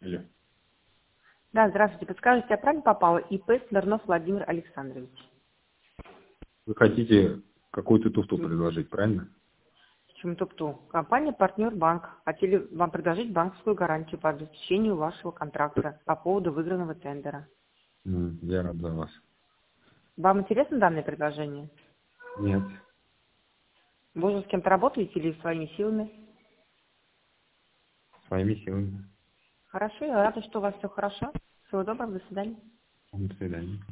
Алло. Да, здравствуйте. Подскажите, я правильно попала? ИП Смирнов Владимир Александрович. Вы хотите какую-то туфту предложить, правильно? Почему тупту? Компания «Партнер Банк». Хотели вам предложить банковскую гарантию по обеспечению вашего контракта по поводу выигранного тендера. Я рад за вас. Вам интересно данное предложение? Нет. Вы уже с кем-то работаете или своими силами? Своими силами. Хорошо, я рада, что у вас все хорошо. Всего доброго, до свидания. До свидания.